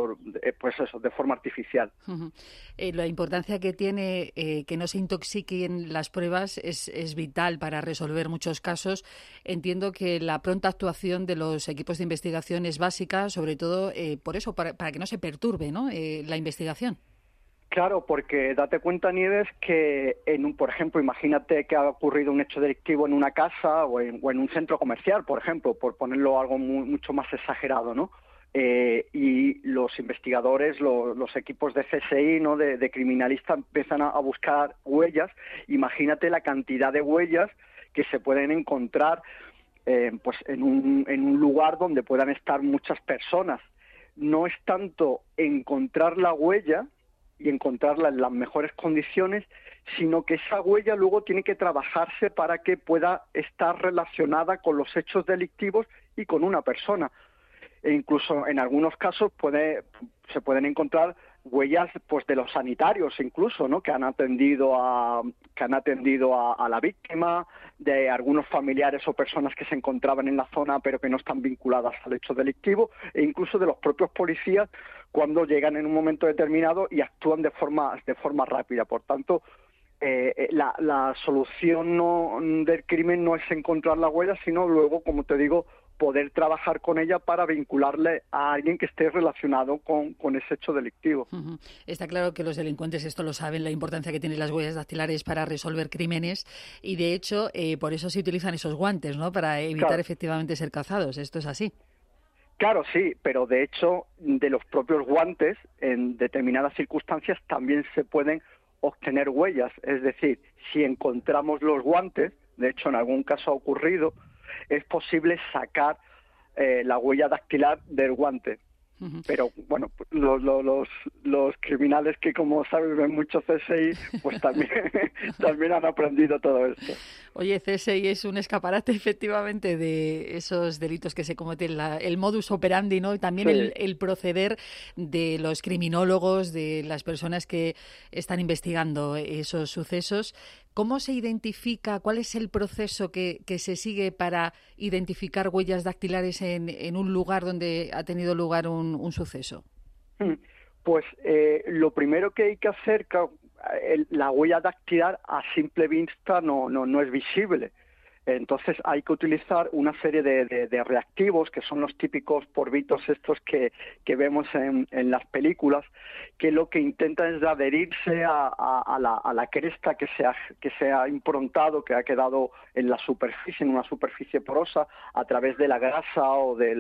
de forma artificial. La importancia que tiene que no se intoxiquen las pruebas es vital para resolver muchos casos. Entiendo que la pronta actuación de los equipos de investigación es básica, sobre todo por eso, para que no se perturbe, ¿no?, la investigación. Claro, porque date cuenta, Nieves, que por ejemplo, imagínate que ha ocurrido un hecho delictivo en una casa o en un centro comercial, por ejemplo, por ponerlo algo mucho más exagerado, ¿no? Y los investigadores, los equipos de CSI, ¿no?, de criminalistas, empiezan a buscar huellas. Imagínate la cantidad de huellas que se pueden encontrar en un lugar donde puedan estar muchas personas. No es tanto encontrar la huella y encontrarla en las mejores condiciones, sino que esa huella luego tiene que trabajarse para que pueda estar relacionada con los hechos delictivos y con una persona. E incluso en algunos casos se pueden encontrar huellas de los sanitarios, incluso, ¿no?, que han atendido a la víctima, de algunos familiares o personas que se encontraban en la zona pero que no están vinculadas al hecho delictivo, e incluso de los propios policías cuando llegan en un momento determinado y actúan de forma rápida. Por tanto, la solución del crimen no es encontrar la huella, sino luego, como te digo, poder trabajar con ella para vincularle a alguien que esté relacionado con ese hecho delictivo. Está claro que los delincuentes esto lo saben, la importancia que tienen las huellas dactilares para resolver crímenes, y de hecho por eso se utilizan esos guantes, ¿no?, para evitar efectivamente ser cazados. ¿Esto es así? Claro, sí, pero de hecho de los propios guantes en determinadas circunstancias también se pueden obtener huellas. Es decir, si encontramos los guantes, de hecho en algún caso ha ocurrido, es posible sacar la huella dactilar del guante. Pero bueno, los criminales que, como sabes, ven mucho CSI, pues también han aprendido todo esto. Oye, CSI es un escaparate efectivamente de esos delitos que se cometen, el modus operandi, ¿no? Y también sí, el proceder de los criminólogos, de las personas que están investigando esos sucesos. ¿Cómo se identifica, cuál es el proceso que se sigue para identificar huellas dactilares en un lugar donde ha tenido lugar un suceso? Pues lo primero que hay que hacer, la huella dactilar a simple vista no es visible. Entonces hay que utilizar una serie de reactivos, que son los típicos polvitos estos que vemos en las películas, que lo que intentan es adherirse a la cresta que se ha improntado, que ha quedado en la superficie, en una superficie porosa, a través de la grasa o de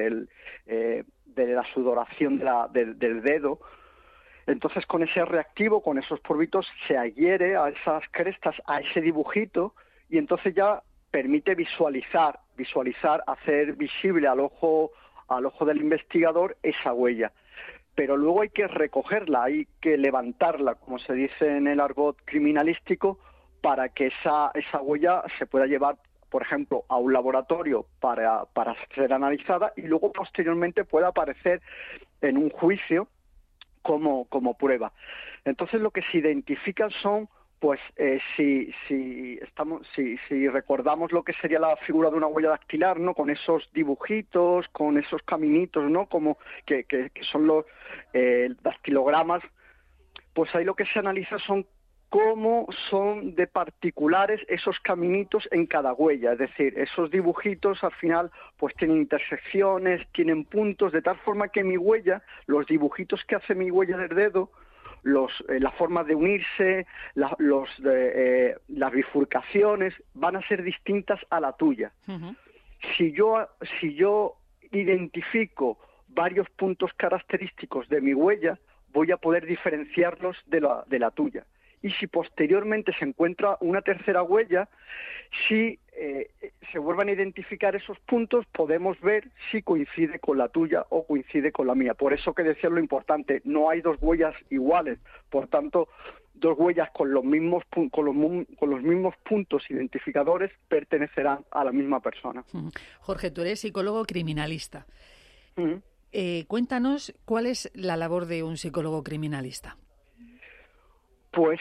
la sudoración del dedo. Entonces con ese reactivo, con esos polvitos, se adhiere a esas crestas, a ese dibujito, y entonces ya permite visualizar, hacer visible al ojo del investigador esa huella. Pero luego hay que recogerla, hay que levantarla, como se dice en el argot criminalístico, para que esa huella se pueda llevar, por ejemplo, a un laboratorio para ser analizada, y luego posteriormente pueda aparecer en un juicio como prueba. Entonces lo que se identifican son, pues si recordamos lo que sería la figura de una huella dactilar, ¿no?, con esos dibujitos, con esos caminitos, ¿no?, como que son los dactilogramas, pues ahí lo que se analiza son cómo son de particulares esos caminitos en cada huella. Es decir, esos dibujitos al final pues tienen intersecciones, tienen puntos, de tal forma que mi huella, los dibujitos que hace mi huella del dedo, la forma de unirse, las bifurcaciones van a ser distintas a la tuya. Uh-huh. Si yo identifico varios puntos característicos de mi huella, voy a poder diferenciarlos de la tuya. Y si posteriormente se encuentra una tercera huella, si se vuelvan a identificar esos puntos, podemos ver si coincide con la tuya o coincide con la mía. Por eso que decía lo importante, no hay dos huellas iguales. Por tanto, dos huellas con los mismos puntos identificadores pertenecerán a la misma persona. Jorge, tú eres psicólogo criminalista. Cuéntanos cuál es la labor de un psicólogo criminalista. Pues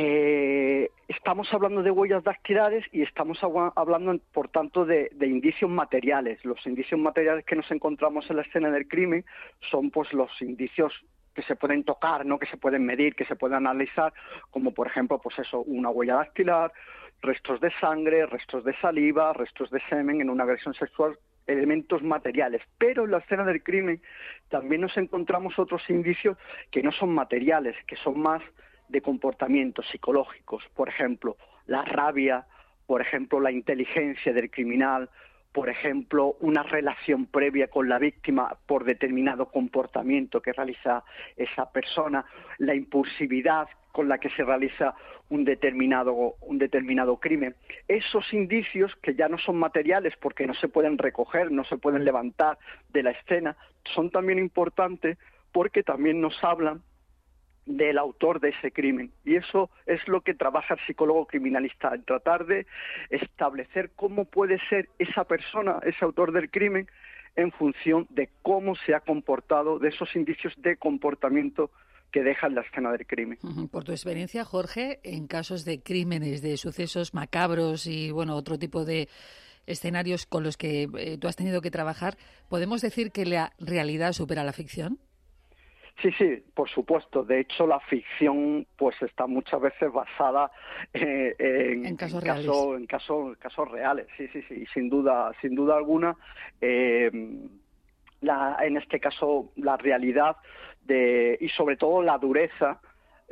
estamos hablando de huellas dactilares y estamos hablando, por tanto, de indicios materiales. Los indicios materiales que nos encontramos en la escena del crimen son pues los indicios que se pueden tocar, ¿no? Que se pueden medir, que se pueden analizar, como por ejemplo, pues eso, una huella dactilar, restos de sangre, restos de saliva, restos de semen en una agresión sexual, elementos materiales. Pero en la escena del crimen también nos encontramos otros indicios que no son materiales, que son más de comportamientos psicológicos, por ejemplo, la rabia, por ejemplo, la inteligencia del criminal, por ejemplo, una relación previa con la víctima por determinado comportamiento que realiza esa persona, la impulsividad con la que se realiza un determinado crimen. Esos indicios, que ya no son materiales porque no se pueden recoger, no se pueden levantar de la escena, son también importantes porque también nos hablan del autor de ese crimen. Y eso es lo que trabaja el psicólogo criminalista, en tratar de establecer cómo puede ser esa persona, ese autor del crimen, en función de cómo se ha comportado, de esos indicios de comportamiento que deja en la escena del crimen. Por tu experiencia, Jorge, en casos de crímenes, de sucesos macabros y bueno, otro tipo de escenarios con los que tú has tenido que trabajar, ¿podemos decir que la realidad supera la ficción? Sí, por supuesto. De hecho, la ficción pues está muchas veces basada en casos reales. Sí. Y sin duda alguna, en este caso, la realidad y sobre todo la dureza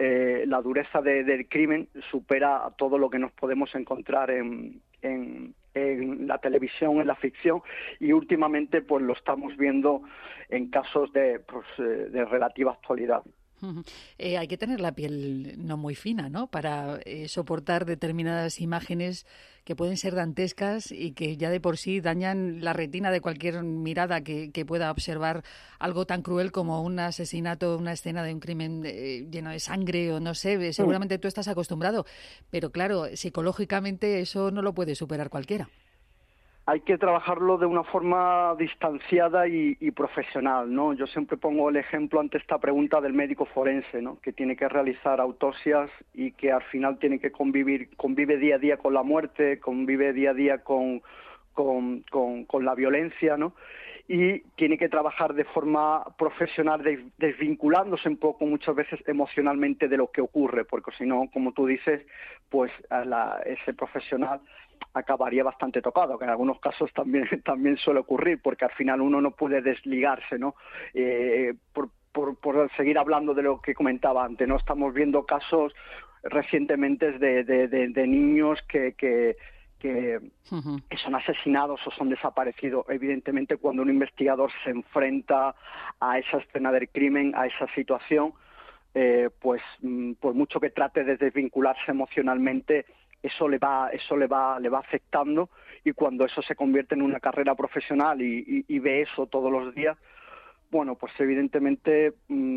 del crimen supera a todo lo que nos podemos encontrar en la televisión, en la ficción, y últimamente pues lo estamos viendo en casos de relativa actualidad. Hay que tener la piel no muy fina, ¿no?, para soportar determinadas imágenes que pueden ser dantescas y que ya de por sí dañan la retina de cualquier mirada que pueda observar algo tan cruel como un asesinato, una escena de un crimen lleno de sangre o no sé, seguramente tú estás acostumbrado, pero claro, psicológicamente eso no lo puede superar cualquiera. Hay que trabajarlo de una forma distanciada y profesional, ¿no? Yo siempre pongo el ejemplo ante esta pregunta del médico forense, ¿no?, que tiene que realizar autopsias y que al final tiene que convive día a día con la muerte, convive día a día con la violencia, ¿no? Y tiene que trabajar de forma profesional, desvinculándose un poco muchas veces emocionalmente de lo que ocurre, porque si no, como tú dices, pues ese profesional acabaría bastante tocado, que en algunos casos también suele ocurrir, porque al final uno no puede desligarse, ¿no? Por seguir hablando de lo que comentaba antes, ¿no? Estamos viendo casos recientemente de niños que son asesinados o son desaparecidos. Evidentemente, cuando un investigador se enfrenta a esa escena del crimen, a esa situación, pues por mucho que trate de desvincularse emocionalmente, eso le va afectando, y cuando eso se convierte en una carrera profesional y ve eso todos los días, bueno, pues evidentemente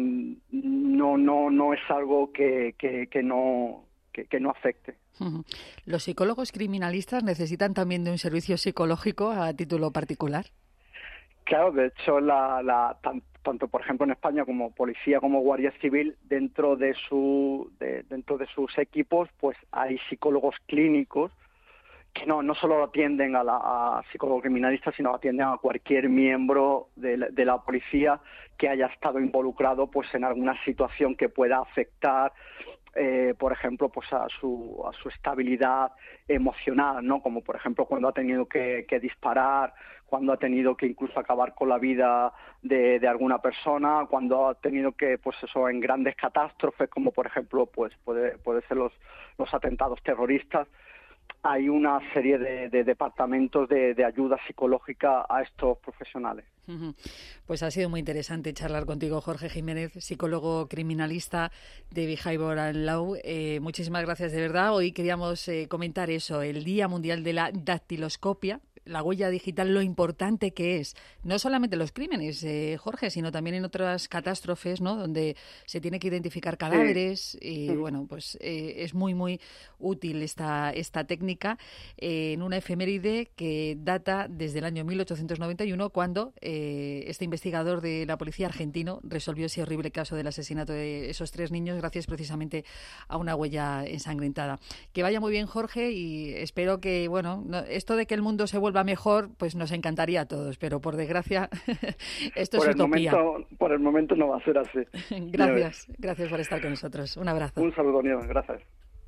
no es algo que no afecte. ¿Los psicólogos criminalistas necesitan también de un servicio psicológico a título particular? Claro, de hecho, tanto por ejemplo en España como policía como guardia civil, dentro de sus equipos, pues hay psicólogos clínicos que no solo atienden a psicólogos criminalistas, sino atienden a cualquier miembro de la policía que haya estado involucrado pues en alguna situación que pueda afectar, por ejemplo, pues a su estabilidad emocional, ¿no? Como por ejemplo cuando ha tenido que disparar, cuando ha tenido que incluso acabar con la vida de alguna persona, cuando ha tenido que, pues eso, en grandes catástrofes, como por ejemplo pues puede ser los atentados terroristas. Hay una serie de departamentos de ayuda psicológica a estos profesionales. Pues ha sido muy interesante charlar contigo, Jorge Jiménez, psicólogo criminalista de Behavioral Law. Muchísimas gracias, de verdad. Hoy queríamos comentar eso, el Día Mundial de la Dactiloscopia, la huella digital, lo importante que es, no solamente los crímenes, Jorge, sino también en otras catástrofes, ¿no? Donde se tiene que identificar cadáveres y bueno, pues es muy, muy útil esta técnica en una efeméride que data desde el año 1891, cuando este investigador de la policía argentino resolvió ese horrible caso del asesinato de esos 3 niños gracias precisamente a una huella ensangrentada. Que vaya muy bien, Jorge, y espero que, bueno, esto de que el mundo se vuelva mejor, pues nos encantaría a todos, pero por desgracia esto es utopía. Por el momento no va a ser así. Gracias por estar con nosotros. Un abrazo. Un saludo, Nieves. Gracias.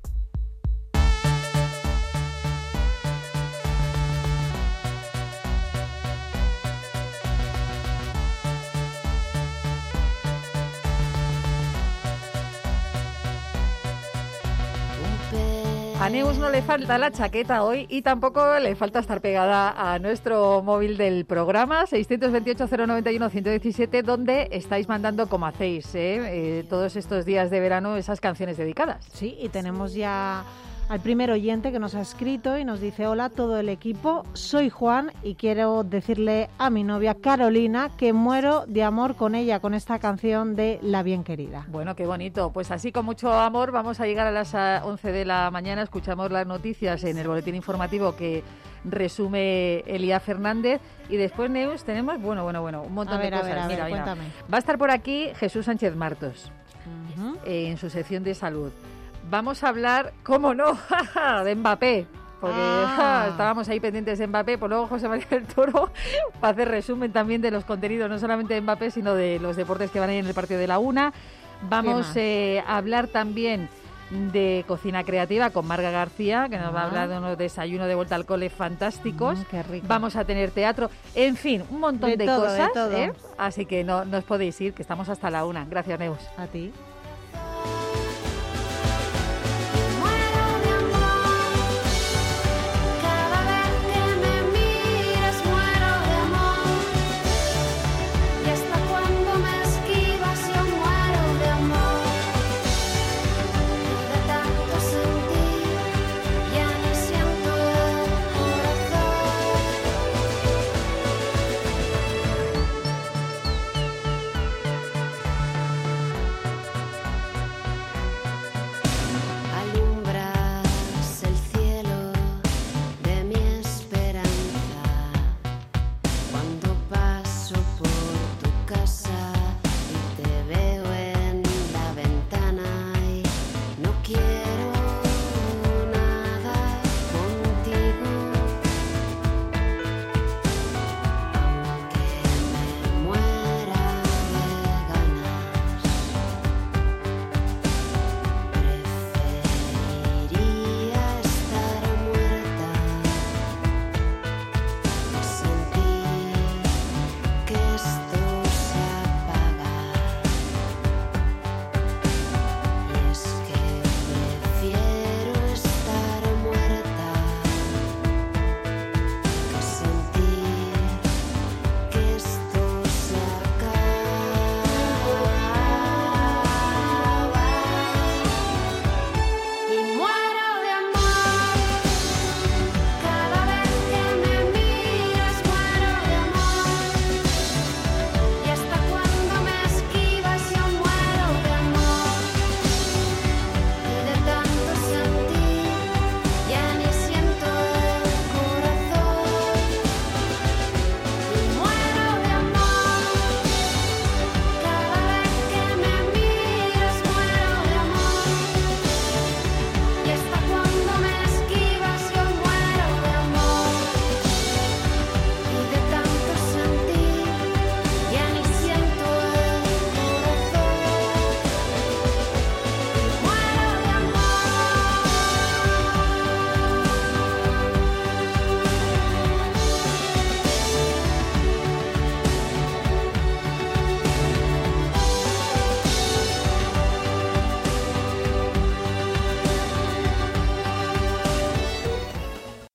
A Neus no le falta la chaqueta hoy y tampoco le falta estar pegada a nuestro móvil del programa 628-091-117, donde estáis mandando, como hacéis todos estos días de verano, esas canciones dedicadas. Sí, y tenemos ya al primer oyente que nos ha escrito y nos dice: hola a todo el equipo, soy Juan y quiero decirle a mi novia Carolina que muero de amor con ella, con esta canción de La Bien Querida. Bueno, qué bonito. Pues así, con mucho amor, vamos a llegar a las 11 de la mañana. Escuchamos las noticias en el boletín informativo que resume Elía Fernández, y después, Neus, tenemos un montón de cosas. Mira, cuéntame. Va a estar por aquí Jesús Sánchez Martos en su sección de salud. Vamos a hablar, cómo no, de Mbappé, porque estábamos ahí pendientes de Mbappé, pues luego José María del Toro va a hacer resumen también de los contenidos, no solamente de Mbappé, sino de los deportes que van a ir en el partido de la una. Vamos a hablar también de cocina creativa con Marga García, que nos va a hablar de unos desayunos de vuelta al cole fantásticos. Qué rico. Vamos a tener teatro, en fin, un montón de cosas. De todo. Así que no os podéis ir, que estamos hasta la una. Gracias, Neus. A ti.